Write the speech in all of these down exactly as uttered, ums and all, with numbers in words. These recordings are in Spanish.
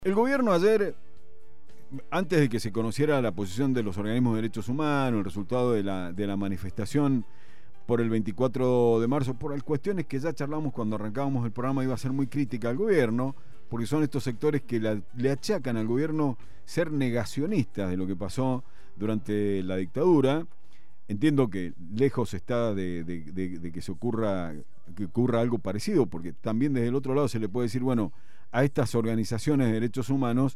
El gobierno ayer, antes de que se conociera la posición de los organismos de derechos humanos, el resultado de la, de la manifestación por el veinticuatro de marzo, por las cuestiones que ya charlamos cuando arrancábamos el programa, iba a ser muy crítica al gobierno, porque son estos sectores que la, le achacan al gobierno ser negacionistas de lo que pasó durante la dictadura. Entiendo que lejos está de, de, de, de que se ocurra, que ocurra algo parecido, porque también desde el otro lado se le puede decir, bueno, a estas organizaciones de derechos humanos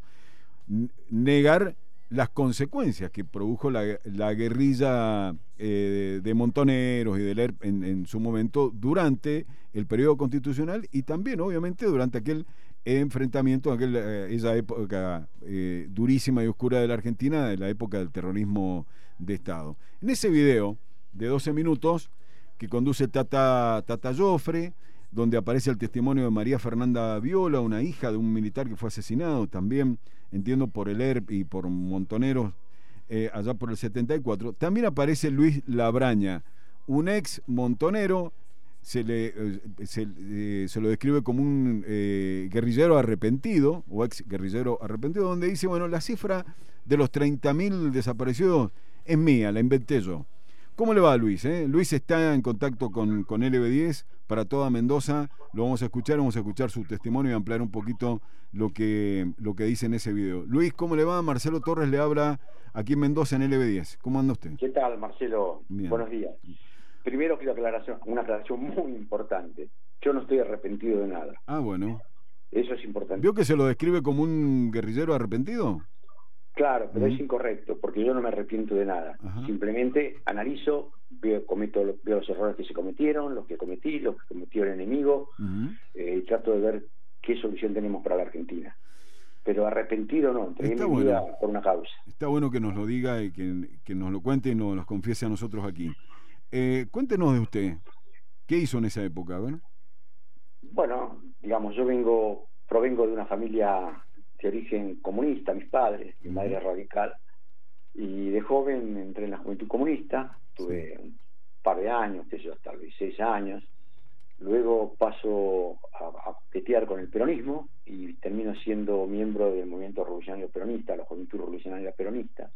negar las consecuencias que produjo la, la guerrilla eh, de Montoneros y del E R P en, en su momento durante el periodo constitucional y también obviamente durante aquel enfrentamiento, aquel, eh, esa época eh, durísima y oscura de la Argentina, de la época del terrorismo de Estado. En ese video de doce minutos que conduce Tata, Tata Joffre, donde aparece el testimonio de María Fernanda Viola, una hija de un militar que fue asesinado también, entiendo, por el E R P y por Montoneros, eh, allá por el setenta y cuatro. También aparece Luis Labraña, un ex montonero, se, le, eh, se, eh, se lo describe como un eh, guerrillero arrepentido, o ex guerrillero arrepentido, donde dice, bueno, la cifra de los treinta mil desaparecidos es mía, la inventé yo. ¿Cómo le va a Luis? Eh? Luis está en contacto con, con L B diez para toda Mendoza. Lo vamos a escuchar, vamos a escuchar su testimonio y ampliar un poquito lo que, lo que dice en ese video. Luis, ¿cómo le va? Marcelo Torres le habla aquí en Mendoza en L B diez. ¿Cómo anda usted? ¿Qué tal, Marcelo? Bien. Buenos días. Primero quiero aclaración, una aclaración muy importante. Yo no estoy arrepentido de nada. Ah, bueno. Eso es importante. ¿Vio que se lo describe como un guerrillero arrepentido? Claro, pero ¿Mm? es incorrecto, porque yo no me arrepiento de nada. Ajá. Simplemente analizo, veo, cometo, veo los errores que se cometieron, los que cometí, los que cometió el enemigo, Uh-huh. eh, y trato de ver qué solución tenemos para la Argentina. Pero arrepentido no, entregué Está mi vida bueno. por una causa. Está bueno que nos lo diga y que, que nos lo cuente y nos lo confiese a nosotros aquí. Eh, cuéntenos de usted. ¿Qué hizo en esa época? ¿Bueno? Bueno, digamos, yo vengo, provengo de una familia de origen comunista, mis padres, mi madre es radical, y de joven entré en la Juventud Comunista, tuve sí. un par de años, que yo hasta los dieciséis años, luego paso a, a coquetear con el peronismo y termino siendo miembro del Movimiento Revolucionario Peronista, la Juventud Revolucionaria Peronista,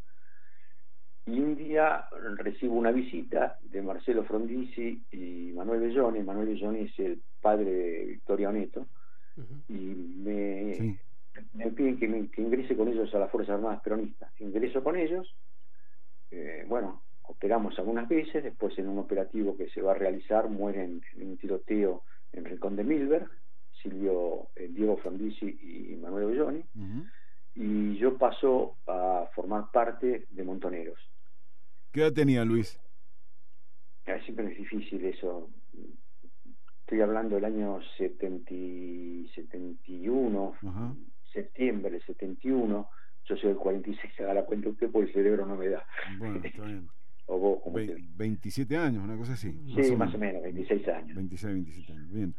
y un día recibo una visita de Marcelo Frondizi y Manuel Belloni. Manuel Belloni es el padre de Victoria Oneto, uh-huh. y me... Sí. me piden que, me, que ingrese con ellos a las Fuerzas Armadas Peronistas. Ingreso con ellos, eh, bueno, operamos algunas veces, después en un operativo que se va a realizar mueren en un tiroteo en Rincón de Milberg, Silvio, eh, Diego Frondizi y Manuel Belloni, uh-huh. y yo paso a formar parte de Montoneros. ¿Qué edad tenía Luis? Eh, siempre es difícil eso. Estoy hablando del año setenta, setenta y uno, uh-huh. septiembre del setenta y uno, yo soy del cuarenta y seis, haga la cuenta usted porque el cerebro no me da. Bueno, está bien. O vos, como Ve- veintisiete años, una cosa así. Sí, más o, más o menos, veintiséis años. veintiséis, veintisiete años, bien.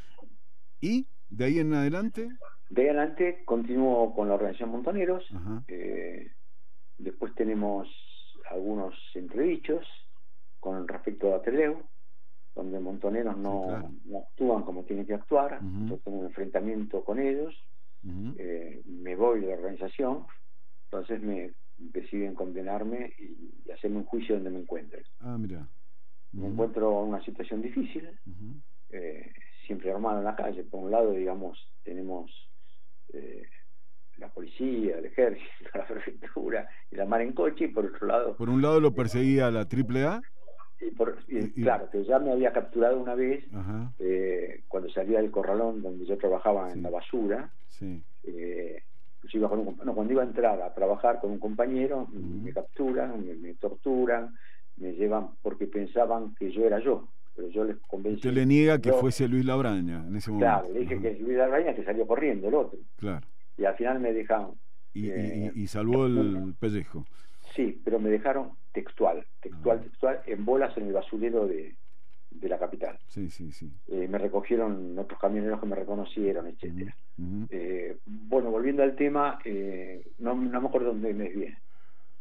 ¿Y de ahí en adelante? De ahí en adelante continúo con la organización Montoneros. Uh-huh. Eh, después tenemos algunos entredichos con respecto a Atreleu, donde Montoneros no, sí, claro. no actúan como tienen que actuar. Uh-huh. Yo tengo un enfrentamiento con ellos. Uh-huh. eh, me voy de la organización, entonces me deciden condenarme y, y hacerme un juicio donde me encuentre. Ah, mira. Uh-huh. Me encuentro en una situación difícil, uh-huh. eh, siempre armado en la calle. Por un lado, digamos, tenemos eh, la policía, el ejército, la prefectura y la mar en coche, y por otro lado... Por un lado lo perseguía la triple A. Y por, y, y, claro, que ya me había capturado una vez, uh-huh. eh, cuando salía del corralón donde yo trabajaba, sí. en la basura. Sí. Eh, yo iba con un, no, cuando iba a entrar a trabajar con un compañero, uh-huh. me capturan, me, me torturan, me llevan porque pensaban que yo era yo, pero yo les convencí. Usted le niega que yo, fuese Luis Labraña en ese momento. Claro, le dije uh-huh. que es Luis Labraña, que salió corriendo el otro. Claro. Y al final me dejaron. Y, eh, y, y salvó el pellejo. Sí, pero me dejaron textual, textual, uh-huh. textual, en bolas en el basurero de, de la capital. Sí, sí, sí. Eh, me recogieron otros camioneros que me reconocieron, etcétera. Uh-huh. Eh, bueno, volviendo al tema, eh, no, no me acuerdo dónde me desvié.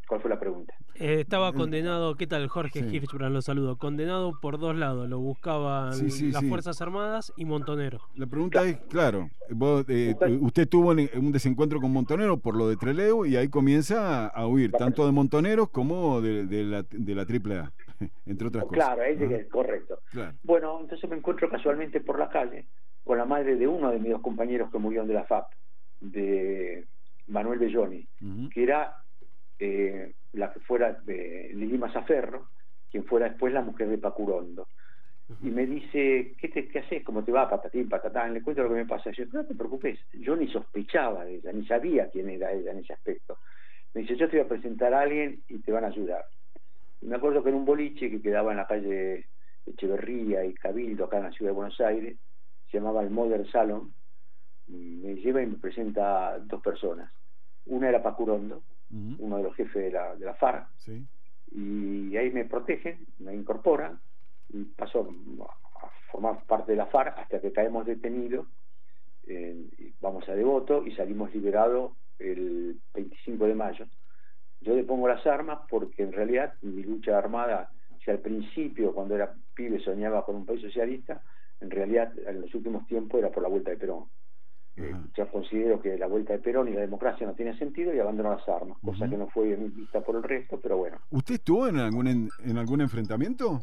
¿Cuál fue la pregunta? Eh, estaba condenado, ¿qué tal? Jorge Sí. Hirschbrand, lo saludo. Condenado por dos lados, lo buscaban Sí, sí, las sí. Fuerzas Armadas y Montonero. La pregunta es, claro, vos, eh, Usted- usted tuvo un, un desencuentro con Montonero por lo de Trelew y ahí comienza a, a huir, tanto de Montoneros como de, de la, de la Triple A, entre otras cosas. Claro, ahí Ajá. llegué, correcto. Claro. Bueno, entonces me encuentro casualmente por la calle con la madre de uno de mis dos compañeros que murieron de la F A P, de Manuel Belloni, Ujú. que era eh, la que fuera de Lili Mazzaferro, quien fuera después la mujer de Pacurondo. Y me dice, ¿qué, te, qué haces? ¿Cómo te va? Patatín, patatán. Le cuento lo que me pasa. Yo, no te preocupes, yo ni sospechaba de ella, ni sabía quién era ella en ese aspecto. Me dice, yo te voy a presentar a alguien y te van a ayudar. Y me acuerdo que en un boliche que quedaba en la calle Echeverría y Cabildo, acá en la ciudad de Buenos Aires, se llamaba el Modern Salon, y me lleva y me presenta a dos personas. Una era Pacurondo, Ujú. uno de los jefes de la, de la F A R C, Sí. y ahí me protegen, me incorporan, y paso a formar parte de la F A R C hasta que caemos detenidos, eh, y vamos a Devoto y salimos liberados el veinticinco de mayo. Yo le pongo las armas porque en realidad mi lucha armada, si al principio cuando era pibe soñaba con un país socialista, en realidad en los últimos tiempos era por la vuelta de Perón. Eh, Ajá. ya considero que la vuelta de Perón y la democracia no tiene sentido y abandono las armas, cosa Ujú. que no fue bien vista por el resto, pero bueno. ¿Usted estuvo en algún en, en algún enfrentamiento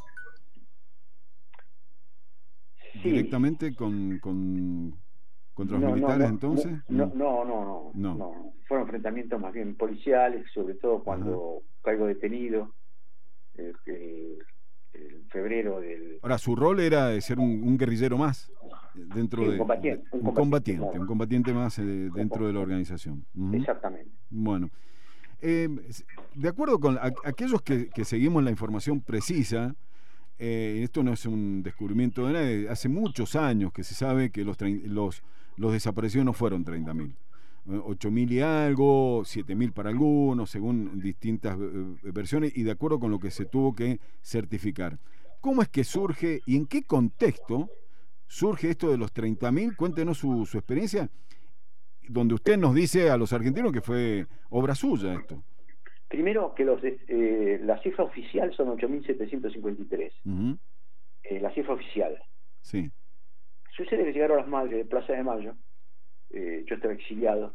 Sí, directamente con, con contra los no, no, militares no, entonces? no, Mm. no, no, no, No. no. Fueron enfrentamientos más bien policiales, sobre todo cuando caigo detenido, eh, que en febrero del... Ahora, su rol era de ser un, un guerrillero más eh, dentro Sí, un de, de- combatiente, un un combatiente, combatiente, claro. un combatiente más eh, dentro de la organización. Ujú. Exactamente. Bueno, eh, de acuerdo con a- aquellos que, que seguimos la información precisa, eh, esto no es un descubrimiento de nadie, hace muchos años que se sabe que los, trein- los, los desaparecidos no fueron treinta mil. ocho mil y algo, siete mil para algunos, según distintas eh, versiones y de acuerdo con lo que se tuvo que certificar. ¿Cómo es que surge y en qué contexto surge esto de los treinta mil? Cuéntenos su, su experiencia, donde usted nos dice a los argentinos que fue obra suya esto. Primero que los eh, la cifra oficial son ocho mil setecientos cincuenta y tres, Uh-huh. eh, la cifra oficial. Sí. Sucede que llegaron las madres de Plaza de Mayo, eh, yo estaba exiliado,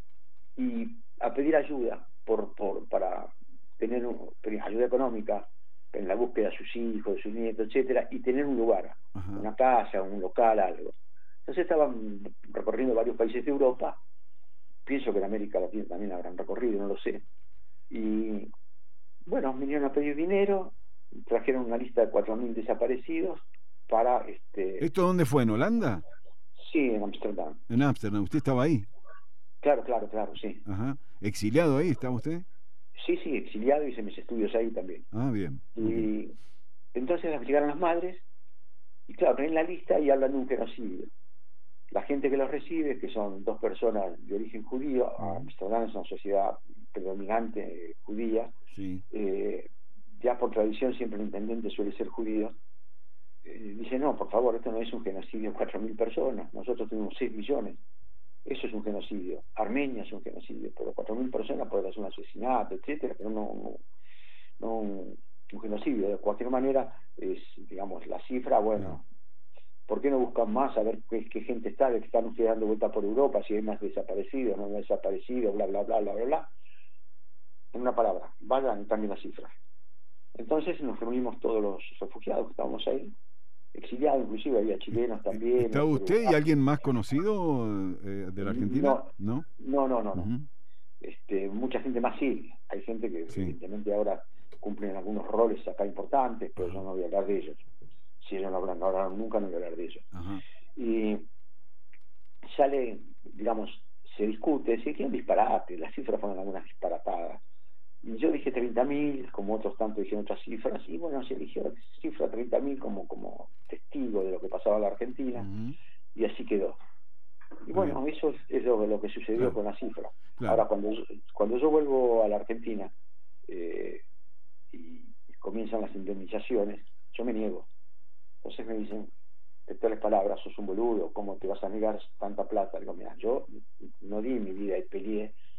y a pedir ayuda por, por para tener un, ayuda económica en la búsqueda de sus hijos, de sus nietos, etcétera, y tener un lugar, Ajá. una casa, un local, algo. Entonces estaban recorriendo varios países de Europa, pienso que en América Latina también habrán recorrido, no lo sé, y bueno, vinieron a pedir dinero, trajeron una lista de cuatro mil desaparecidos para, este ¿Esto dónde fue? ¿En Holanda? sí, en Amsterdam. En Ámsterdam. ¿Usted estaba ahí? Claro, claro, claro, sí. Ajá. ¿Exiliado ahí estaba usted? Sí, sí, exiliado, hice mis estudios ahí también. Ah, bien. Y Ok. entonces llegaron las madres, y claro, en la lista y hablan de un genocidio. La gente que los recibe, que son dos personas de origen judío, Ujú. Amsterdam es una sociedad predominante eh, judía, Sí. eh, ya por tradición siempre el intendente suele ser judío, eh, dice, no, por favor, esto no es un genocidio de cuatro mil personas, nosotros tenemos seis millones, eso es un genocidio, Armenia es un genocidio, pero cuatro mil personas puede ser un asesinato, etcétera, pero no, no, no un, un genocidio. De cualquier manera, es, digamos, la cifra, bueno, ¿por qué no buscan más a ver qué, qué gente está, de que están ustedes dando vuelta por Europa, si hay más desaparecidos, no hay desaparecidos, bla, bla, bla, bla, bla, bla? En una palabra, vayan y cambien las cifras. Entonces nos reunimos todos los refugiados que estábamos ahí, exiliados, inclusive había chilenos también. ¿Estaba usted y alguien más conocido eh, de la Argentina? No, no, no, no. no. Uh-huh. Este, mucha gente más sí. Hay gente que Sí. evidentemente ahora cumplen algunos roles acá importantes, pero Ajá. yo no voy a hablar de ellos. Si ellos no hablan, no hablaron nunca, no voy a hablar de ellos. Ajá. Y sale, digamos, se discute, se dice un disparate, las cifras fueron algunas disparatadas. Y yo dije treinta mil, como otros tantos dijeron otras cifras, y bueno, se eligió la cifra treinta mil como, como testigo de lo que pasaba en la Argentina, Uh-huh. y así quedó. Y bueno, Bien. eso es, es lo, lo que sucedió Claro. con la cifra. Claro. Ahora, cuando yo, cuando yo vuelvo a la Argentina eh, y comienzan las indemnizaciones, yo me niego. Entonces me dicen, textuales palabras, sos un boludo, ¿cómo te vas a negar tanta plata? Digo, mira, yo no di mi vida y peleé para venir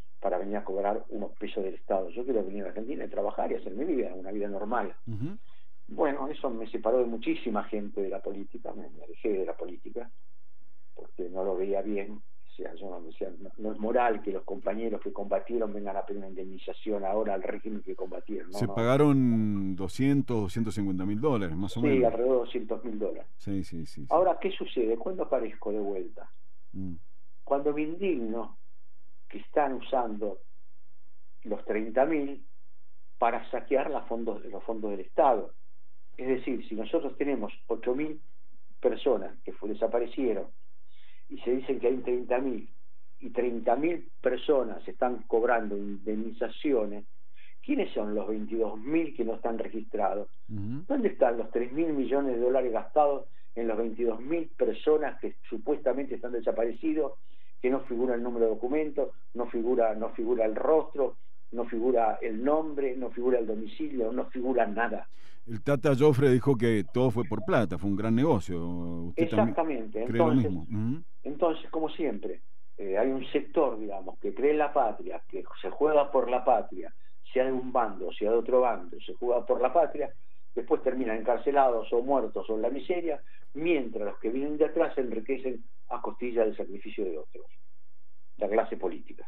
venir a cobrar unos pesos del Estado. Yo quiero venir a Argentina y trabajar y hacer mi vida, una vida normal. Uh-huh. Bueno, eso me separó de muchísima gente de la política, me, me alejé de la política, porque no lo veía bien. O sea, yo no, decía, no, no es moral que los compañeros que combatieron vengan a pedir una indemnización ahora al régimen que combatieron. ¿no? Se no. pagaron doscientos, doscientos cincuenta mil dólares, más o Sí, menos. alrededor de doscientos mil dólares. Sí, sí, sí, sí. Ahora, ¿qué sucede? ¿Cuándo aparezco de vuelta? Mm. Cuando me indigno que están usando los treinta mil para saquear los fondos, los fondos del Estado. Es decir, si nosotros tenemos ocho mil personas que fue, desaparecieron y se dicen que hay treinta mil y treinta mil personas están cobrando indemnizaciones, ¿quiénes son los veintidós mil que no están registrados? Uh-huh. ¿Dónde están los tres mil millones de dólares gastados en los veintidós mil personas que supuestamente están desaparecidos, que no figura el número de documento, no figura, no figura el rostro, no figura el nombre, no figura el domicilio, no figura nada? El Tata Joffre dijo que todo fue por plata, fue un gran negocio. ¿Usted Exactamente. cree lo Entonces, mismo? Uh-huh. entonces, como siempre, eh, hay un sector, digamos, que cree en la patria, que se juega por la patria, sea de un bando, sea de otro bando, se juega por la patria, después terminan encarcelados o muertos o en la miseria, mientras los que vienen de atrás se enriquecen a costilla del sacrificio de otros, la clase política.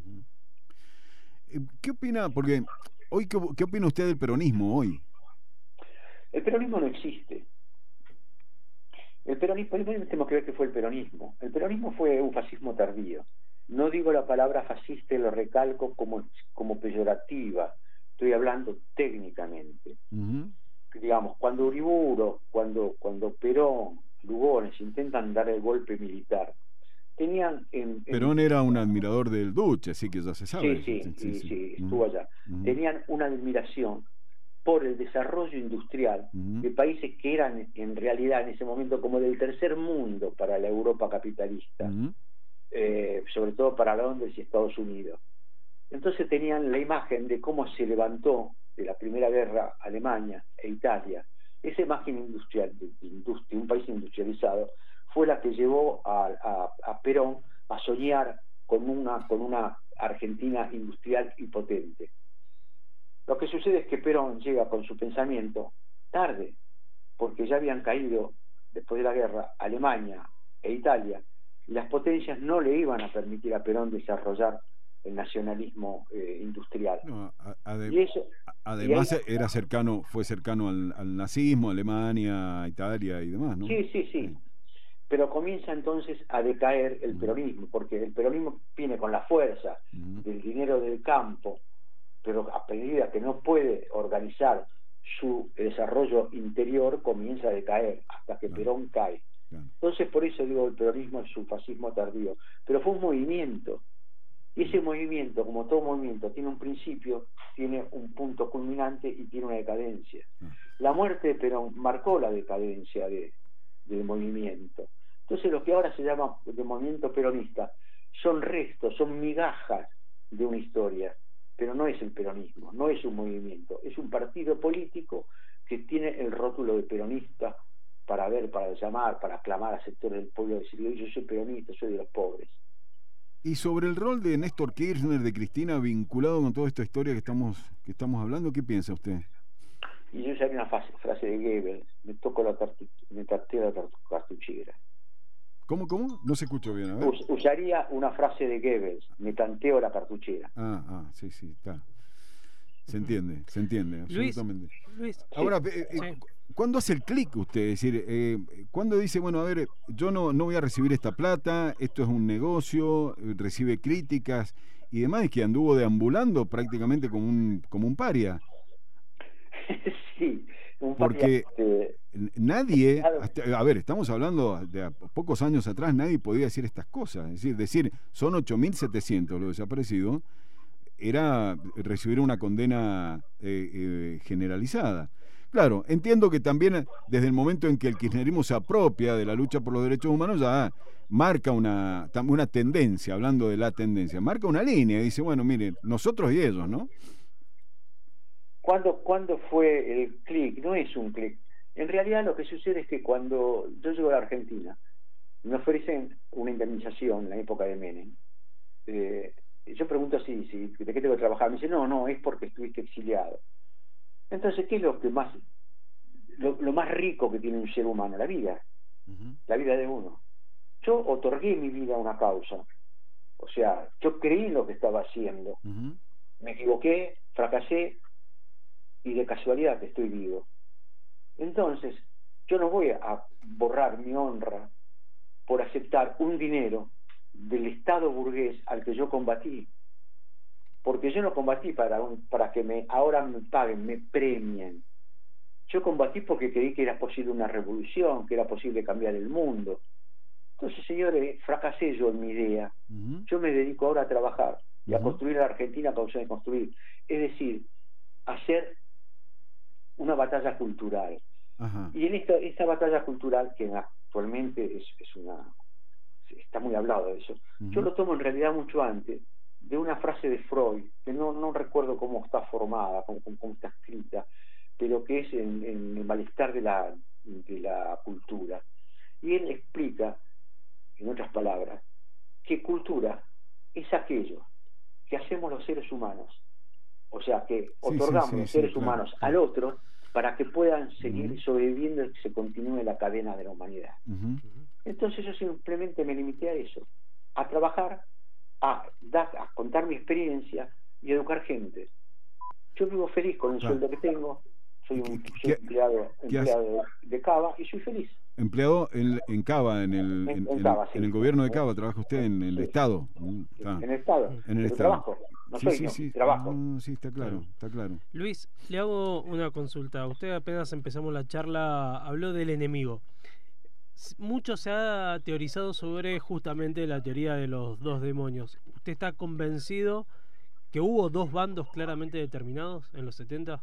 Uh-huh. ¿Qué opina? Porque hoy, ¿qué, qué opina usted del peronismo hoy? El peronismo no existe. El peronismo, tenemos que ver qué fue el peronismo. El peronismo fue un fascismo tardío. No digo la palabra fascista y lo recalco como, como peyorativa. Estoy hablando técnicamente. Uh-huh. Digamos, cuando Uriburu, cuando, cuando Perón, Lugones intentan dar el golpe militar, tenían... En, Perón en, era un admirador del Duce, así que ya se sabe. Sí, sí, sí, sí, sí uh-huh. estuvo allá. Uh-huh. Tenían una admiración por el desarrollo industrial uh-huh. de países que eran en realidad en ese momento como del tercer mundo para la Europa capitalista, uh-huh. eh, sobre todo para Londres y Estados Unidos. Entonces tenían la imagen de cómo se levantó de la Primera Guerra Alemania e Italia. Esa imagen industrial, de, de industria, un país industrializado, fue la que llevó a, a, a Perón a soñar con una, con una Argentina industrial y potente. Lo que sucede es que Perón llega con su pensamiento tarde, porque ya habían caído, después de la guerra, Alemania e Italia, y las potencias no le iban a permitir a Perón desarrollar el nacionalismo eh, industrial. No, ade- y eso, además y ahí, era cercano, fue cercano al, al nazismo, Alemania, Italia y demás, ¿no? Sí, sí, sí. sí. Pero comienza entonces a decaer el peronismo, porque el peronismo viene con la fuerza uh-huh. del dinero del campo, pero a medida que no puede organizar su desarrollo interior, comienza a decaer, hasta que claro. Perón cae. Claro. Entonces, por eso digo, el peronismo es un fascismo tardío. Pero fue un movimiento, y ese movimiento, como todo movimiento, tiene un principio, tiene un punto culminante y tiene una decadencia. Claro. La muerte de Perón marcó la decadencia de, del movimiento. Entonces, lo que ahora se llama de movimiento peronista son restos, son migajas de una historia, pero no es el peronismo, no es un movimiento, es un partido político que tiene el rótulo de peronista para ver, para llamar, para aclamar a sectores del pueblo, decir, yo soy peronista, soy de los pobres. Y sobre el rol de Néstor Kirchner, de Cristina, vinculado con toda esta historia que estamos que estamos hablando, ¿qué piensa usted? Y yo usaría una frase, frase de Goebbels, me toco la tartu, me tarteo la cartuchera. ¿Cómo, cómo? No se escuchó bien, a ver. Us, usaría una frase de Goebbels, me tanteo la cartuchera. Ah, ah, sí, sí, está. Se entiende, se entiende, Luis, absolutamente. Luis, Ahora, eh, sí. eh, ¿cuándo hace el clic usted? Es decir, eh, ¿cuándo dice, bueno, a ver, yo no, no voy a recibir esta plata, esto es un negocio, recibe críticas y demás, es que anduvo deambulando prácticamente como un, como un paria? Sí, un Porque paria, eh, nadie, hasta, a ver, estamos hablando de a pocos años atrás, nadie podía decir estas cosas. Es decir, decir son ocho mil setecientos los desaparecidos, era recibir una condena eh, eh, generalizada. Claro, entiendo que también desde el momento en que el kirchnerismo se apropia de la lucha por los derechos humanos ya marca una, una tendencia, hablando de la tendencia, marca una línea y dice, bueno, miren, nosotros y ellos, ¿no? ¿Cuándo, ¿Cuándo fue el clic? No es un clic. En realidad lo que sucede es que cuando yo llego a la Argentina, me ofrecen una indemnización en la época de Menem. Eh, yo pregunto si, si, ¿de qué tengo que trabajar? Me dice, no, no, es porque estuviste exiliado. Entonces, ¿qué es lo que más, lo, lo más rico que tiene un ser humano? La vida, Uh-huh. la vida de uno. Yo otorgué mi vida a una causa. O sea, yo creí en lo que estaba haciendo. Uh-huh. Me equivoqué, fracasé, y de casualidad estoy vivo. Entonces, yo no voy a borrar mi honra por aceptar un dinero del Estado burgués al que yo combatí. Porque yo no combatí para, un, para que me ahora me paguen, me premien. Yo combatí porque creí que era posible una revolución, que era posible cambiar el mundo. Entonces, señores, fracasé yo en mi idea. Uh-huh. Yo me dedico ahora a trabajar y a Uh-huh. construir la Argentina con opción de construir. Es decir, hacer una batalla cultural. Ajá. Y en esta, esta batalla cultural, que actualmente es, es una... está muy hablado de eso, Uh-huh. yo lo tomo en realidad mucho antes de una frase de Freud, que no, no recuerdo cómo está formada, cómo, cómo está escrita, pero que es en, en el malestar de la, de la cultura. Y él explica, en otras palabras, que cultura es aquello que hacemos los seres humanos. O sea, que Sí, otorgamos sí, sí, los sí, seres claro, humanos claro. al otro para que puedan seguir Uh-huh. sobreviviendo y que se continúe la cadena de la humanidad. Uh-huh. Entonces yo simplemente me limité a eso, a trabajar, a, dar, a contar mi experiencia y a educar gente. Yo vivo feliz con el Claro. sueldo que tengo, soy ¿Qué- un qué- soy empleado, qué has- empleado de Cava y soy feliz. Empleado en, en Cava, en el, En, en, en en Cava, el, sí. en el gobierno de Cava, trabaja usted en el Sí. Estado. Mm, está. En el Estado, En el pero Estado. trabajo, no Sí, soy, sí, no, sí. trabajo. No, no, sí, está claro, Claro. está claro. Luis, le hago una consulta. Usted apenas empezamos la charla, habló del enemigo. S- Mucho se ha teorizado sobre justamente la teoría de los dos demonios. ¿Usted está convencido que hubo dos bandos claramente determinados en los setenta?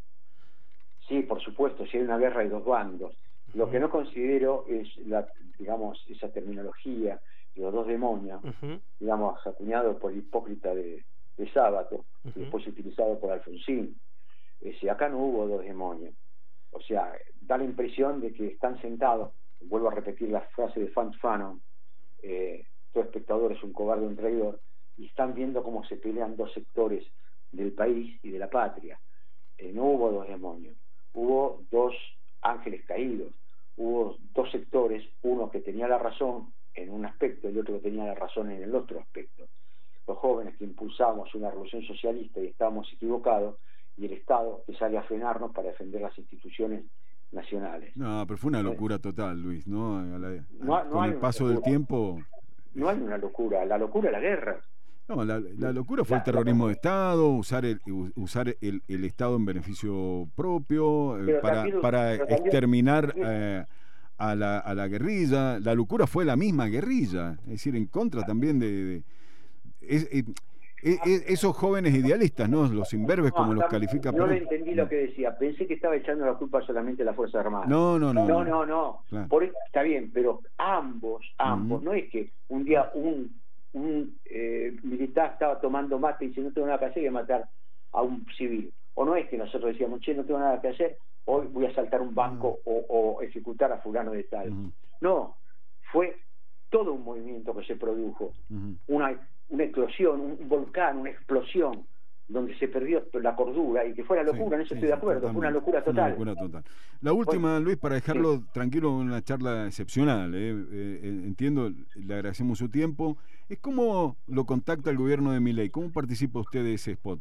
Sí, por supuesto, si hay una guerra hay dos bandos. Lo que Ujú. no considero es, la, digamos, esa terminología de los dos demonios, Ujú, digamos, acuñado por Hipócrita de, de Sábato, y ujú. después utilizado por Alfonsín. Es decir, acá no hubo dos demonios. O sea, da la impresión de que están sentados, vuelvo a repetir la frase de Frantz Fanon, eh, todo espectador es un cobarde, un traidor, y están viendo cómo se pelean dos sectores del país y de la patria. Eh, no hubo dos demonios, hubo dos ángeles caídos, hubo dos sectores, uno que tenía la razón en un aspecto y el otro que tenía la razón en el otro aspecto. Los jóvenes que impulsamos una revolución socialista y estábamos equivocados, y el Estado que sale a frenarnos para defender las instituciones nacionales. No, pero fue una locura total, Luis, ¿no? A la- a- No, no con hay el una paso del locura. tiempo. No hay una locura, la locura es la guerra. No, la, la locura fue La- el terrorismo de Estado, usar el, usar el, el Estado en beneficio propio, eh, Pero para, también- para pero también- exterminar eh, a, la, a la guerrilla. La locura fue la misma guerrilla, es decir, en contra también de... de- es- eh, eh, eh, esos jóvenes idealistas, ¿no? Los imberbes, No, como los acá califica no Perón. le entendí lo que decía. Pensé que estaba echando la culpa solamente a las Fuerzas Armadas. No, no, no. No, no, no. Claro. Por, está bien, pero ambos, ambos. Ujú. No es que un día un, un eh, militar estaba tomando mate y dice no tengo nada que hacer y voy a matar a un civil. O no es que nosotros decíamos, che, no tengo nada que hacer, hoy voy a asaltar un banco o, o ejecutar a fulano de tal. Ujú. No, fue todo un movimiento que se produjo. Ujú. Una, una eclosión, un volcán, una explosión, donde se perdió la cordura y que fue la locura, Sí, en eso sí, estoy de sí, acuerdo, fue una totalmente. locura Fue total. una locura total. La última, Bueno, Luis, para dejarlo tranquilo, una charla excepcional, ¿eh? Eh, eh, entiendo, le agradecemos su tiempo. Es cómo lo contacta el gobierno de Milei, ¿cómo participa usted de ese spot?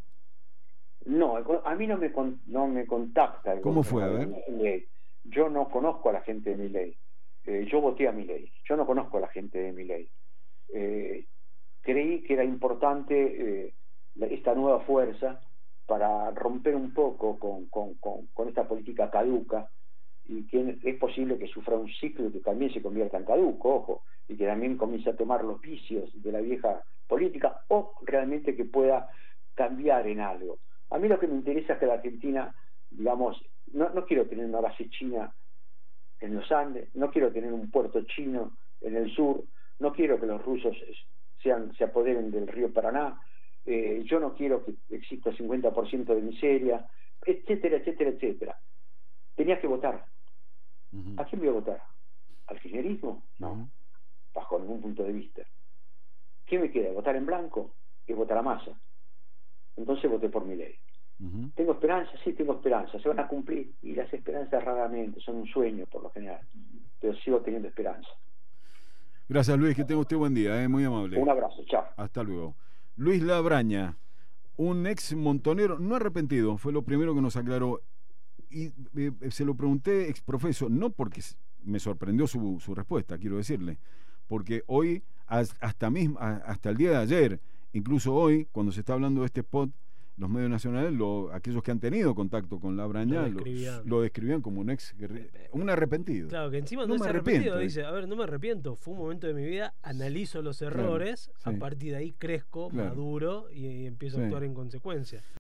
No, a mí no me con- no me contacta el ¿Cómo fue? A gobierno ver. de Milei. Yo no conozco a la gente de Milei. Eh, yo voté a Milei. Yo no conozco a la gente de Milei. Eh, creí que era importante eh, la- esta nueva fuerza para romper un poco con, con, con, con esta política caduca, y que es posible que sufra un ciclo que también se convierta en caduco, ojo, y que también comience a tomar los vicios de la vieja política, o realmente que pueda cambiar en algo. A mí lo que me interesa es que la Argentina, digamos, no, no quiero tener una base china en los Andes, no quiero tener un puerto chino en el sur, no quiero que los rusos sean, se apoderen del río Paraná, eh, yo no quiero que exista cincuenta por ciento de miseria, etcétera, etcétera, etcétera. Tenía que votar. Ujú. ¿A quién voy a votar? ¿Al kirchnerismo? No, Ujú. bajo ningún punto de vista. ¿Qué me queda? ¿Votar en blanco? Y votar a Massa. entonces voté por Milei. Uh-huh. ¿Tengo esperanza? Sí, tengo esperanza. ¿Se van a cumplir? Y las esperanzas raramente, son un sueño por lo general. Pero sigo teniendo esperanza. Gracias, Luis, que tenga usted buen día, ¿eh? Muy amable. Un abrazo, chao. Hasta luego. Luis Labraña, un ex montonero, no arrepentido, fue lo primero que nos aclaró. Y eh, se lo pregunté ex profeso, no porque me sorprendió su, su respuesta, quiero decirle, porque hoy, hasta, mismo, hasta el día de ayer, incluso hoy, cuando se está hablando de este spot, los medios nacionales, lo, aquellos que han tenido contacto con Labraña, lo describían, lo, lo describían como un ex, un arrepentido. Claro, que encima no, no es arrepentido, dice, a ver, no me arrepiento, fue un momento de mi vida, analizo los errores, claro, sí. A partir de ahí crezco, claro, maduro y, y empiezo sí. a actuar en consecuencia.